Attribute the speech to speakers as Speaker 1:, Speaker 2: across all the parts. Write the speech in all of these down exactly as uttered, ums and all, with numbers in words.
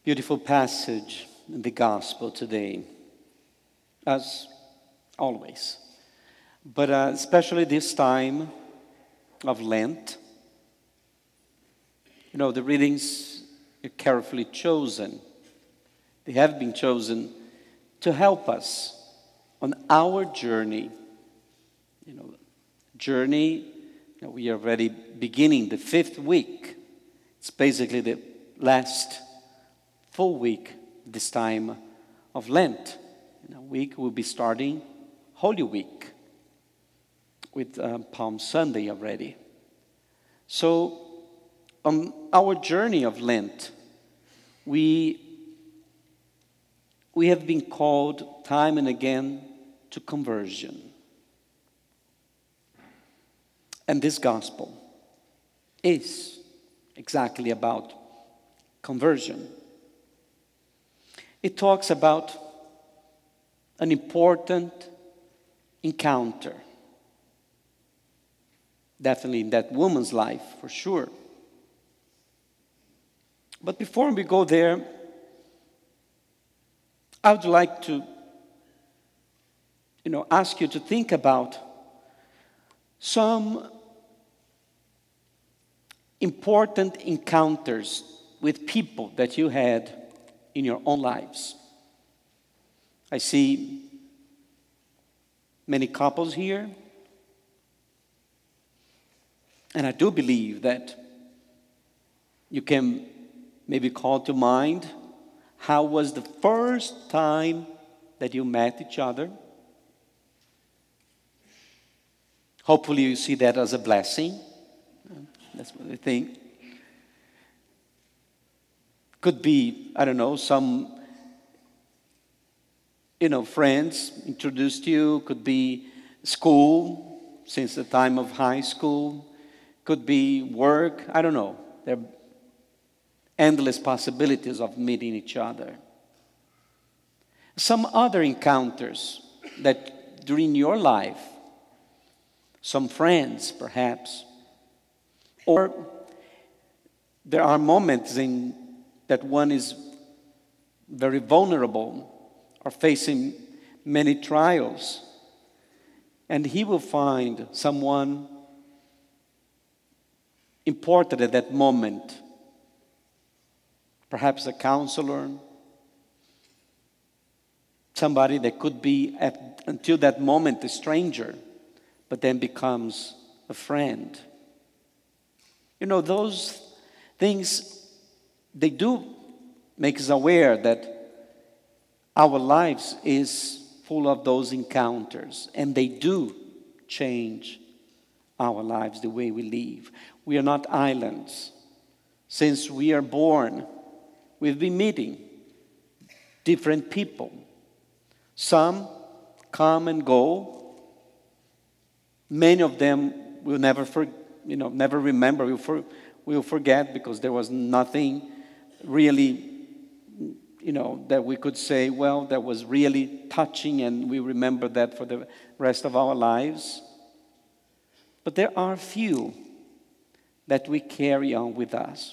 Speaker 1: Beautiful passage in the gospel today, as always. But uh, especially this time of Lent, you know, the readings are carefully chosen. They have been chosen to help us on our journey. You know, journey, you know, we are already beginning the fifth week. It's basically the last full week this time of Lent. In a week we'll be starting Holy Week with uh, Palm Sunday already. So on our journey of Lent, we we have been called time and again to conversion. And this gospel is exactly about conversion. It talks about an important encounter. Definitely in that woman's life, for sure. But before we go there, I would like to, you know, ask you to think about some important encounters with people that you had in your own lives. I see many couples here, and I do believe that you can maybe call to mind how was the first time that you met each other. Hopefully you see that as a blessing. That's what I think. Could be, I don't know, some, you know, friends introduced you. Could be school, since the time of high school. Could be work. I don't know. There are endless possibilities of meeting each other. Some other encounters that during your life, some friends perhaps, or there are moments in that one is very vulnerable or facing many trials, and he will find someone important at that moment, perhaps a counselor, somebody that could be at, until that moment a stranger, but then becomes a friend. You know, those things, they do make us aware that our lives is full of those encounters, and they do change our lives, the way we live. We are not islands. Since we are born, we've been meeting different people. Some come and go. Many of them will never forget. You know, never remember, we'll, for, we'll forget, because there was nothing really, you know, that we could say, well, that was really touching, and we remember that for the rest of our lives. But there are few that we carry on with us.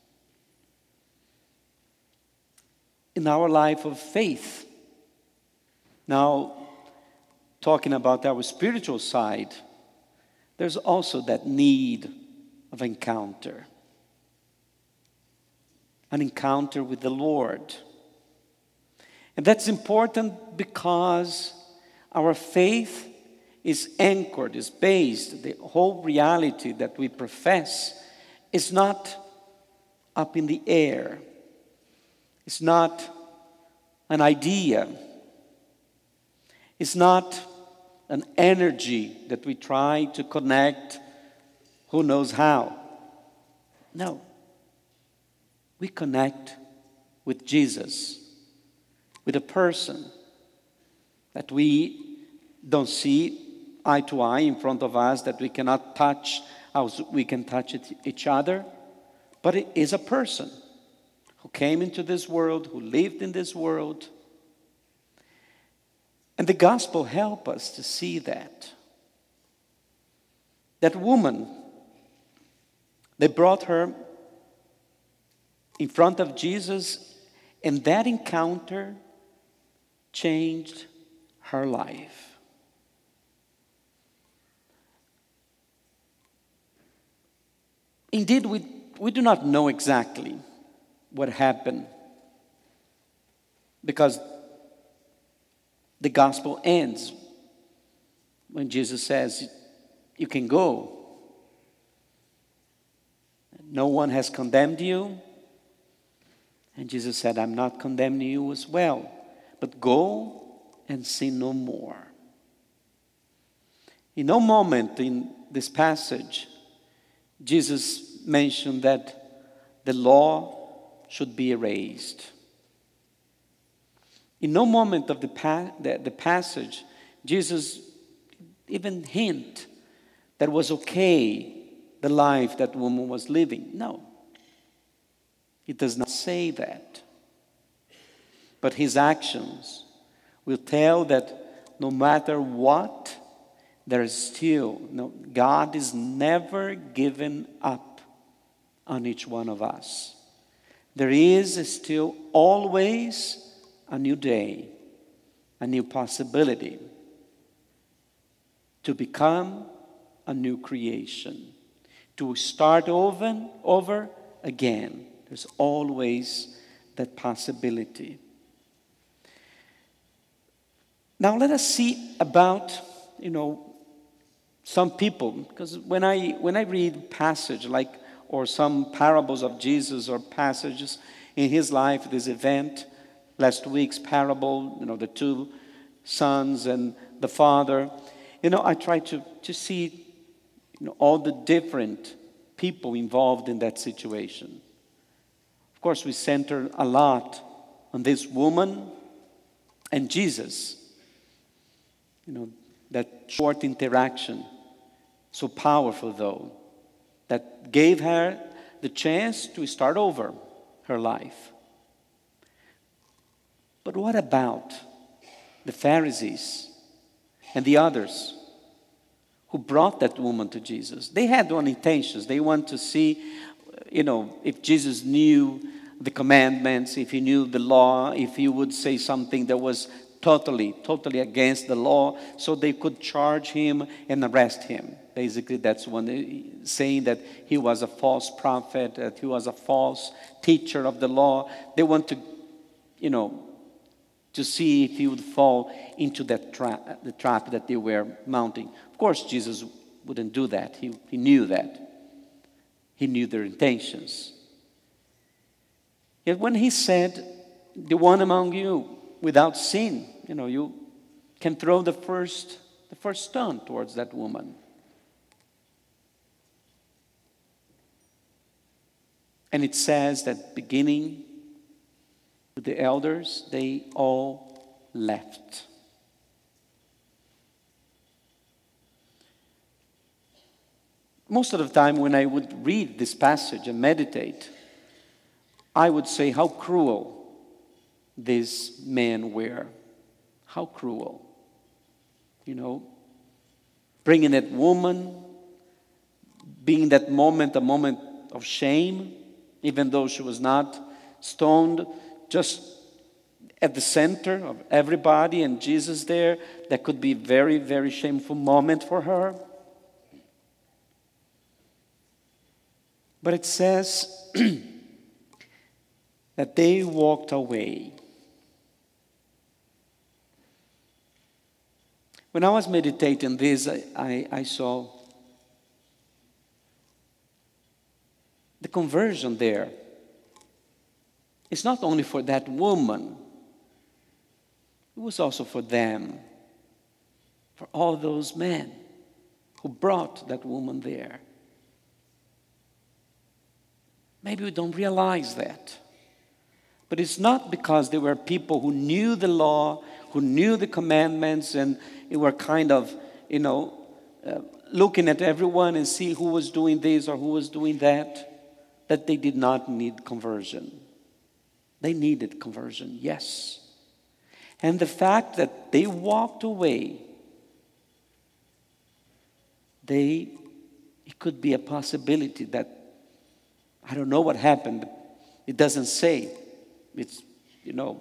Speaker 1: In our life of faith, now talking about our spiritual side, there's also that need of encounter. An encounter with the Lord. And that's important because our faith is anchored, is based, the whole reality that we profess is not up in the air. It's not an idea. It's not an energy that we try to connect, who knows how. No. We connect with Jesus, with a person that we don't see eye to eye in front of us, that we cannot touch as we can touch it, each other, but it is a person who came into this world, who lived in this world. And the gospel helps us to see that. That woman, they brought her in front of Jesus, And that encounter changed her life. Indeed, we, we do not know exactly what happened, because the gospel ends when Jesus says, you can go. No one has condemned you. And Jesus said, I'm not condemning you as well, but go and sin no more. In no moment in this passage, Jesus mentioned that the law should be erased. In no moment of the, pa- the, the passage, Jesus even hint that it was okay, the life that woman was living. No. It does not say that. But his actions will tell that no matter what, there is still, no, God is never given up on each one of us. There is still always a new day, a new possibility to become a new creation, to start over, over again. There's always that possibility. Now let us see about, you know, some people, because when I when I read passage like or some parables of Jesus or passages in his life, this event, last week's parable, you know, the two sons and the father, you know, I try to to see, you know, all the different people involved in that situation. Of course, we center a lot on this woman and Jesus. You know, that short interaction, so powerful though, that gave her the chance to start over her life. But what about the Pharisees and the others who brought that woman to Jesus? They had one intentions. They want to see, you know, if Jesus knew the commandments, if he knew the law, if he would say something that was totally, totally against the law, so they could charge him and arrest him. Basically, that's one saying that he was a false prophet, that he was a false teacher of the law. They want to, you know, to see if he would fall into that trap, the trap that they were mounting. Of course, Jesus wouldn't do that. He, he knew that. He knew their intentions. Yet when he said, the one among you without sin, you know, you can throw the first, the first stone towards that woman. And it says that beginning with the elders, they all left. Most of the time when I would read this passage and meditate, I would say how cruel these men were. How cruel. You know, bringing that woman, being that moment, a moment of shame, even though she was not stoned, just at the center of everybody and Jesus there, that could be a very, very shameful moment for her. But it says that they walked away. When I was meditating this, I, I, I saw the conversion there. It's not only for that woman, it was also for them, for all those men who brought that woman there. Maybe we don't realize that. But it's not because they were people who knew the law, who knew the commandments, and they were kind of, you know, uh, looking at everyone and see who was doing this or who was doing that, that they did not need conversion. They needed conversion, yes. And the fact that they walked away, they, it could be a possibility that, I don't know what happened, it doesn't say. It's you know,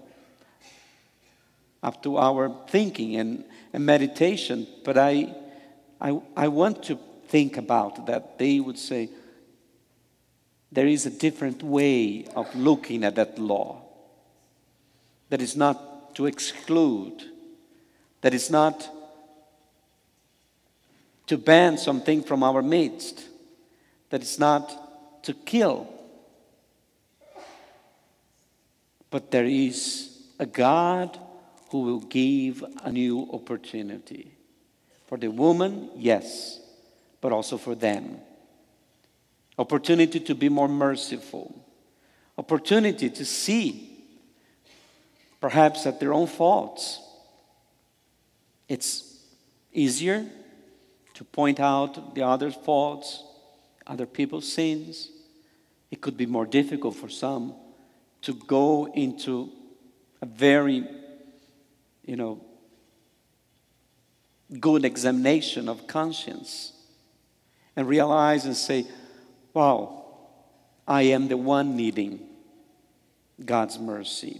Speaker 1: up to our thinking and, and meditation. But I, I, I want to think about that. They would say there is a different way of looking at that law. That is not to exclude. That is not to ban something from our midst. That is not to kill. But there is a God who will give a new opportunity. For the woman, yes, but also for them. Opportunity to be more merciful. Opportunity to see, perhaps at their own faults. It's easier to point out the other's faults, other people's sins. It could be more difficult for some to go into a very, you know, good examination of conscience and realize and say, wow, I am the one needing God's mercy.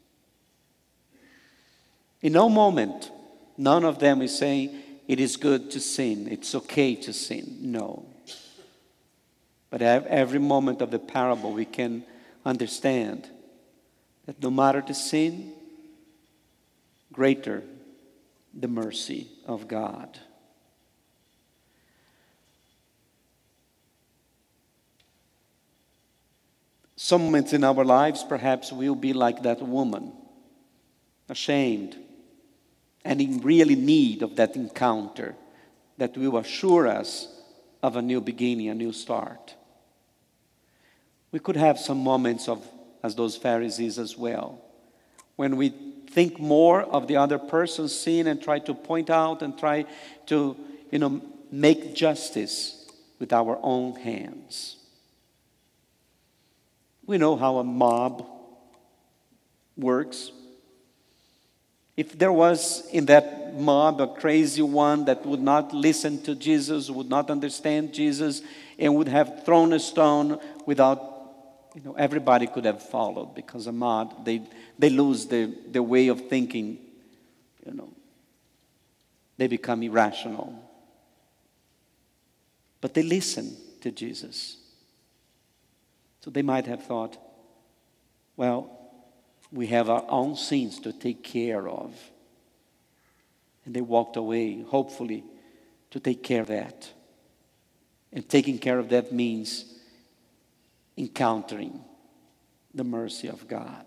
Speaker 1: In no moment, none of them is saying it is good to sin, it's okay to sin. No. But at every moment of the parable, we can understand that no matter the sin, greater the mercy of God. Some moments in our lives, perhaps we'll be like that woman, ashamed, and in really need of that encounter that will assure us of a new beginning, a new start. We could have some moments of, as those Pharisees as well, when we think more of the other person's sin and try to point out and try to, you know, make justice with our own hands. We know how a mob works. If there was in that mob a crazy one that would not listen to Jesus, would not understand Jesus, and would have thrown a stone without, you know, everybody could have followed, because a mob, they, they lose their, their way of thinking, you know. They become irrational. But they listen to Jesus. So they might have thought, well, we have our own sins to take care of. And they walked away, hopefully, to take care of that. And taking care of that means encountering the mercy of God.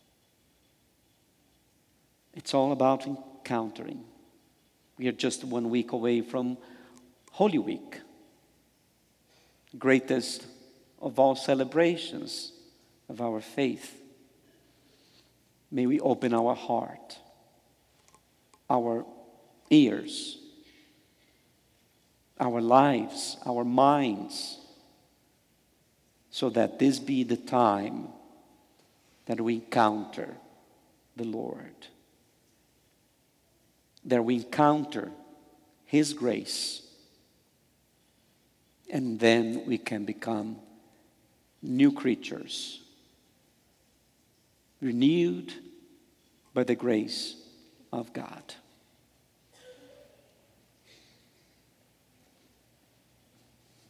Speaker 1: It's all about encountering. We are just one week away from Holy Week, greatest of all celebrations of our faith. May we open our heart, our ears, our lives, our minds, so that this be the time that we encounter the Lord, that we encounter His grace, and then we can become new creatures, renewed by the grace of God.